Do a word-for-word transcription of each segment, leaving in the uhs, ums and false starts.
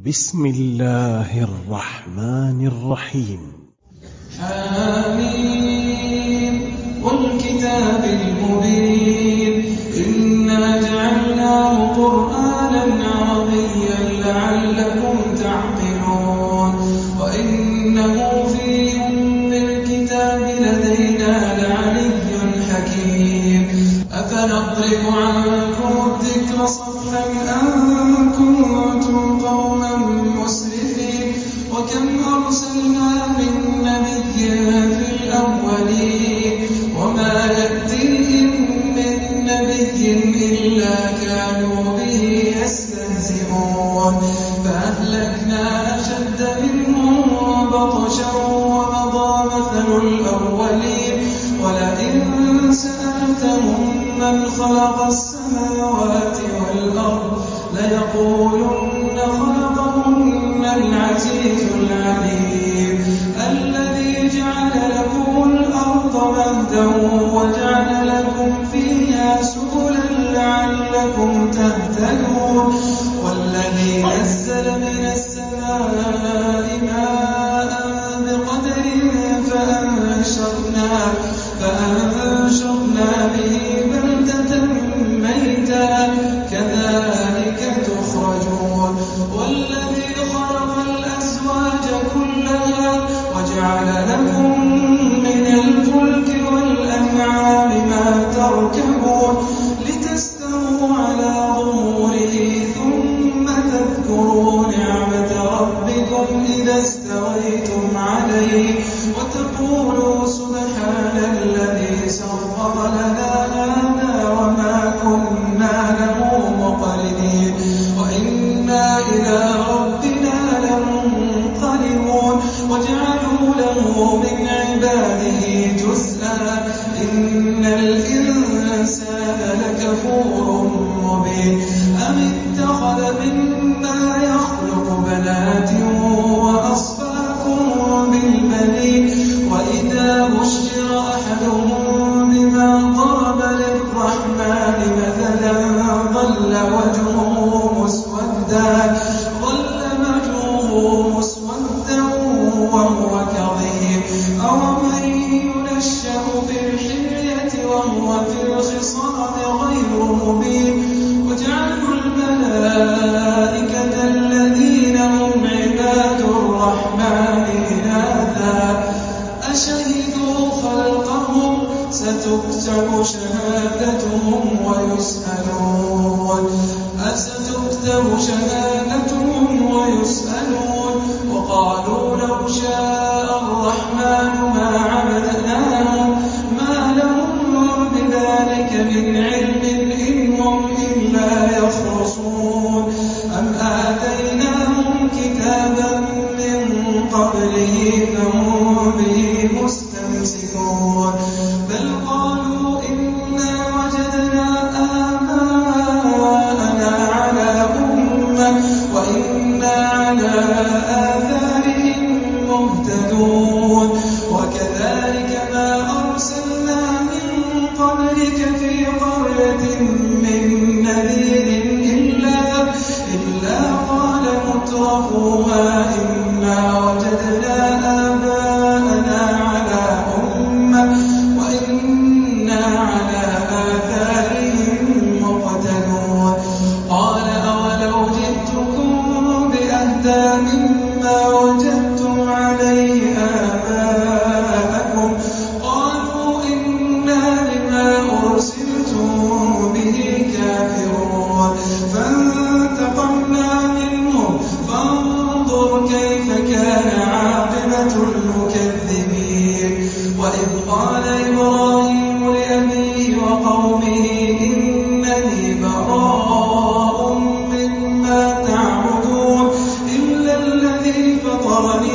بسم الله الرحمن الرحيم. حميم والكتاب المبين إنا جعلناه قرآنا عربيا لعلكم تعقلون وإنه في أم الكتاب لدينا لعلي حكيم أفنضرب عنكم الذكر صفحا أن كنتم قوما مسرفين وكم أرسلنا من نبي في الأولين وما يأتيهم من نبي إلا كانوا به يستهزئون فأهلكنا أشد منهم بطشا ومضى مثل الأولين ولئن سألتهم من خلق السماوات والأرض ليقولن خلقهن العزيز العليم الذي جعل لكم الأرض مهدا وجعل لكم فيها سبلا لعلكم تهتدون والذي نزل من السماء ماء بقدر فأنشرنا فأنشرنا به بلدة ميتا كذلك تخرجون والذي خلق الأزواج كلها وجعل لكم من الفلك والأنعام ما تركبون لتستووا على ظهوره ثم تذكروا نعمة ربكم إذا استويتم عليه وتقولوا سبحان الذي سخر لنا هذا وما كنا له مقرنين وإنا إلى ربنا لمنقلبون وجعلوا له من عباده جزءا إن الإنسان لكفور مبين أم اتخذ مما يخلق بنات وأصفاكم بالبنين وإذا بشر أحدهم بما ضرب للرحمن مثلا ظل وجهه مسودا ظل وجهه مسودا وهو كظيم أومن ينشأ في الحلية وهو في الخصام غير مبين وجعلوا الملائكة الذين هم عباد الرحمن إناثا أشهدوا خلقهم ستكتب شهادتهم ويسألون أستكتب شهادتهم ويسألون وقالوا لو شاء الرحمن ما عبدناهم ما لهم بذلك من علم إن هم إلا يخرصون أم آتيناهم كتابا من قبله فهم به مستمسكون بل قالوا إنا وجدنا آباءنا على أمة وإنا على آثارهم مهتدون وكذلك ما أرسلنا من قبلك في قرية من نذير إلا إلا قال مترفوها إنا وجدنا آباءنا على أمة وإنا على آثارهم مقتدون قال أولو جئتكم بأهدى مما وجدتم عليه آباءكم قالوا إنا بما أرسلتم به كافرون فانتقمنا منهم فانظر كيف كان عاقبة المكذبين وإذ قال إبراهيم لأبيه وقومه إنني براء مما تعبدون إلا الذي فطرني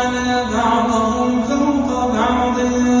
ورفعنا بعضهم فوق بعض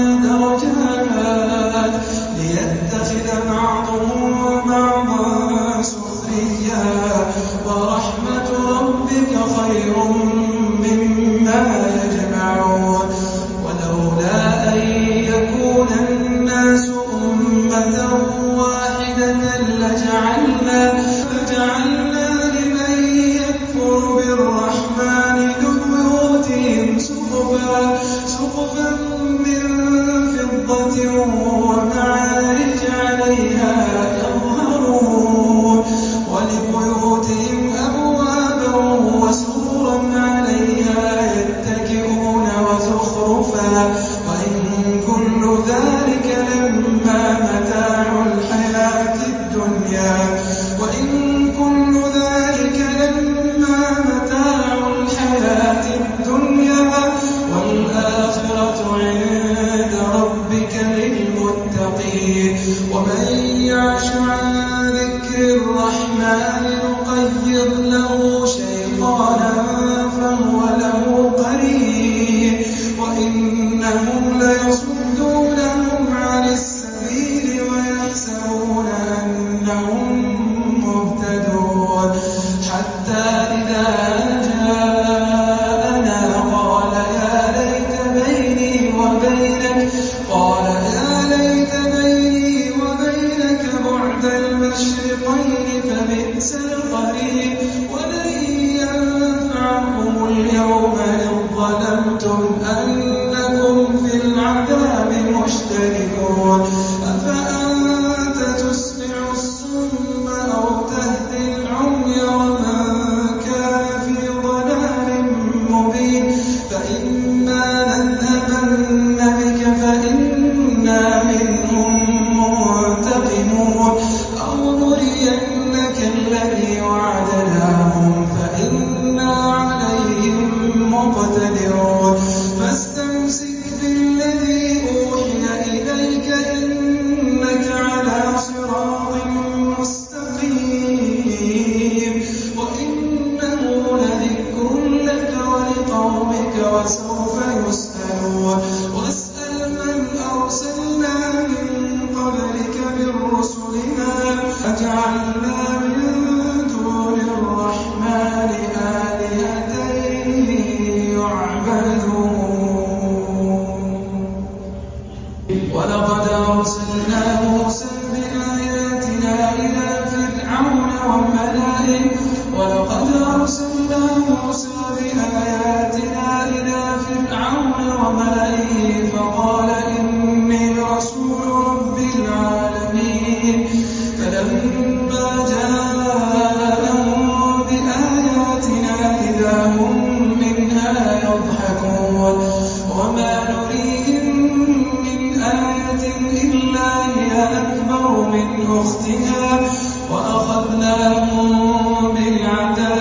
درجات ليتخذ بعضهم بعضا سخريا ورحمة ربك خير مما يجمعون ولولا أن يكون الناس أمة واحدة لجعلنا لجعلنا لمن يكفر بالرحمن لبيوتهم سقفا سقفا من فضة ومعارج عليها يظهرون ولبيوتهم أبوابا وسررا عليها يتكئون وزخرفا وإن كل ذلك لما متاع الحياة الدنيا وإن كل ذلك لما متاع الحياة الدنيا والآخرة عند ربك للمتقين ومن يعش عن ذكر الرحمن نقيض له شيطانا فهو له قرين وإنهم ليصدونهم عن السبيل ويحسبون أنهم مهتدون حتى إذا جاءنا قال يا ليت بيني وبينك قال يا ليت بيني وبينك بعد المشرقين فبئس القرين ولن ينفعكم اليوم إذ ظلمتم أنكم في العذاب مشتركون أفأنت تسمع الصم أو تهدي العمي ومن كان في ضلال مبين فإما نذهبن بك فإنا منهم منتقمون أو نرينك الذي وعدناهم فإنا عليهم مقتدرون فاستمسك بالذي أوحي إليك إنك على صراط مستقيم وإنه لذكر لك ولقومك وسوف يسألون واسأل من أرسلنا من قبلك من رسلنا أجعلنا من دون الرحمن آلهة يعبدون ولقد أرسلنا موسى بآياتنا إلى فرعون وملئه ولقد أرسلنا موسى بآياتنا إلى فرعون وملئه فقال إني رسول رب العالمين فلما جاءهم بآياتنا إذا هم منها يضحكون وما نريهم من آية إلا هي أكبر من أختها وأخذناهم بالعذاب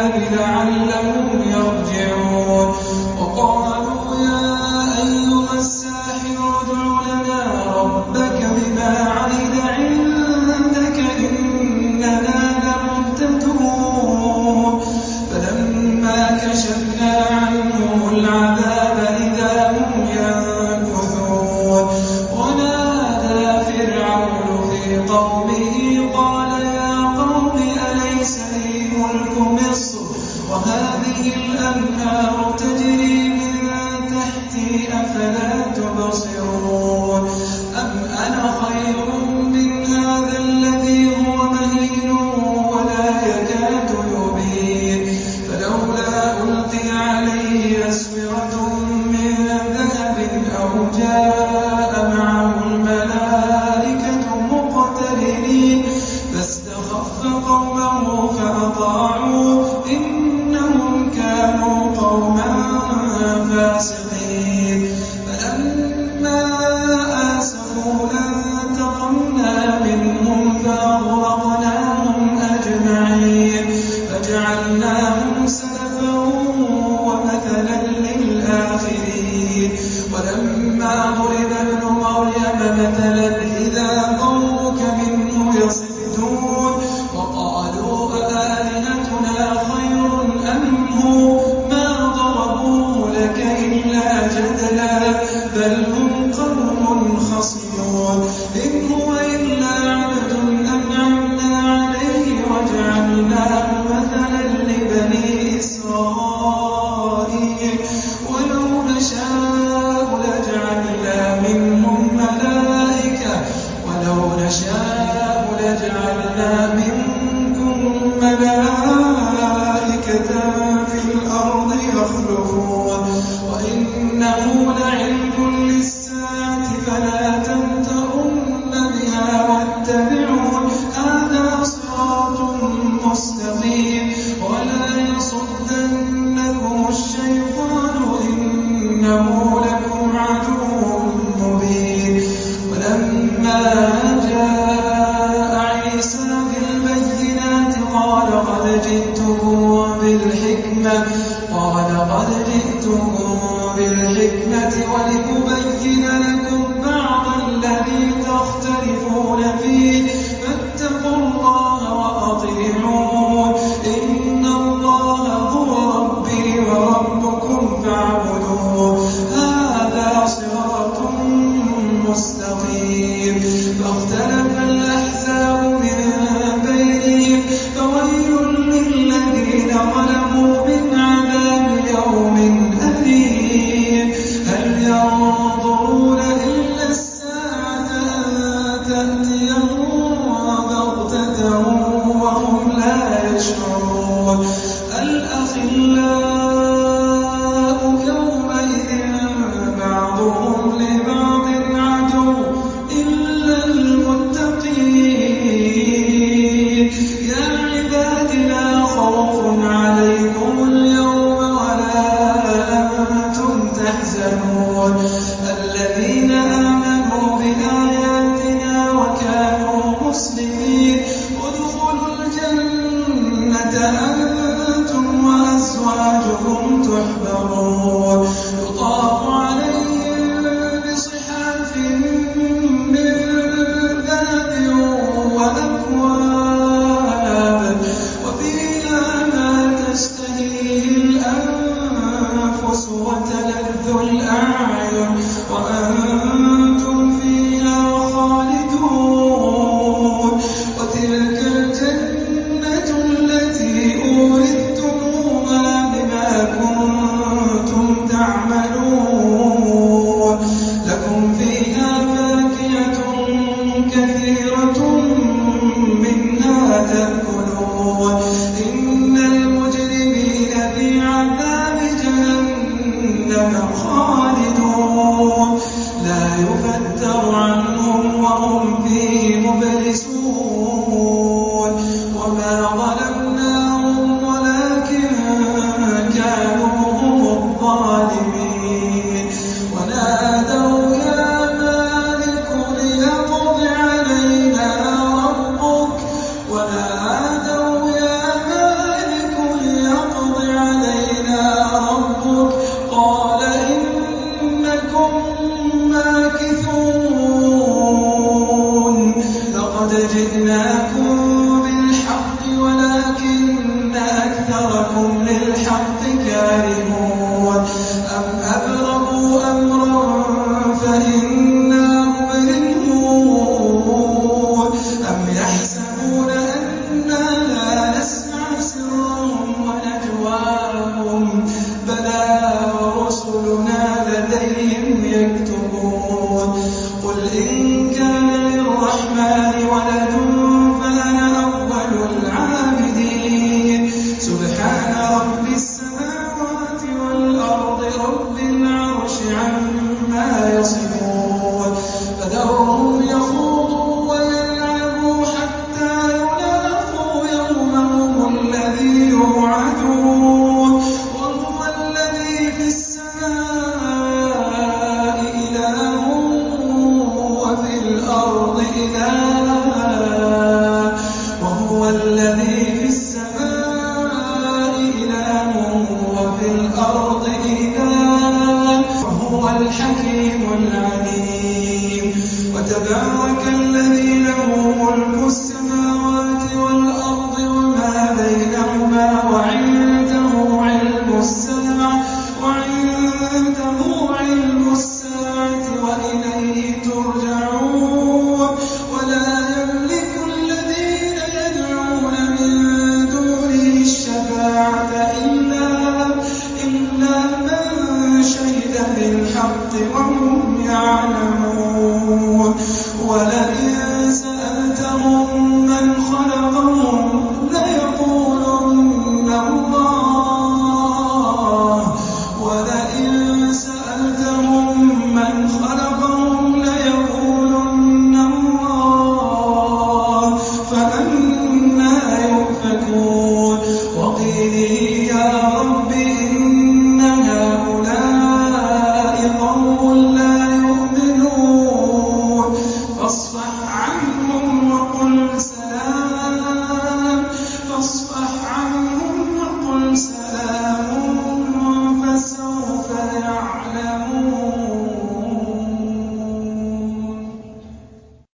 في الأرض يخلفون وإنه لعلم للساعة فلا تمترن بها واتبعون هذا صراط مستقيم ولا يصدنكم الشيطان إنه لكم عدو مبين. ولما جاء عيسى بالبينات قال قد جئتكم بالحكمة قال قد جئتكم بالحكمة ولأبين لكم بعض الذي تختلفون فيه فاتقوا الله وأطيعون إن الله هو ربي وربكم فاعبدوه هذا صراط مستقيم. فاختلف الأحزاب من بينهم فويل للذين ظلموا من عذاب يوم أليم. هل ينظرون إلا الساعة أن تأتيهم بغتة وهم لا يشعرون الأخلاء يومئذ بعضهم لبعض عدو إلا المتقين. يا عباد لا خوف عليكم اليوم ولا أنتم تحزنون الذين آمنوا بآياتنا وكانوا مسلمين ادخلوا الجنة أنتم وأزواجكم تحبرون يطاف عليهم بصحاف من ذهب وأكواب وفيها ما تشتهيه الأنفس وتلذ الأعين وأنتم فيها خالدون وتلك الجنة التي أورثتموها بما كنتم تعملون لكم فيها فاكهة كثيرة منها تأكلون إن المجرمين في عذاب جهنم خالدون لا يفتر عنهم وهم فيه مبلسون. وما ظلمناهم ولكن كانوا هم الظالمين. ونادوا يا مالك ليقض علينا ربك ونادوا يا مالك ليقض علينا ربك قال إنكم ماكثون لقد جئناكم بالحق ولكن أكثركم للحق كارهون أم أبرموا أمرا فإنا مبرمون أم يحسبون أنا لا نسمع سرهم ونجواهم بلى ورسلنا لديهم يكتبون. قل إن كان للرحمن ولد فأنا أول العابدين سبحان رب السماوات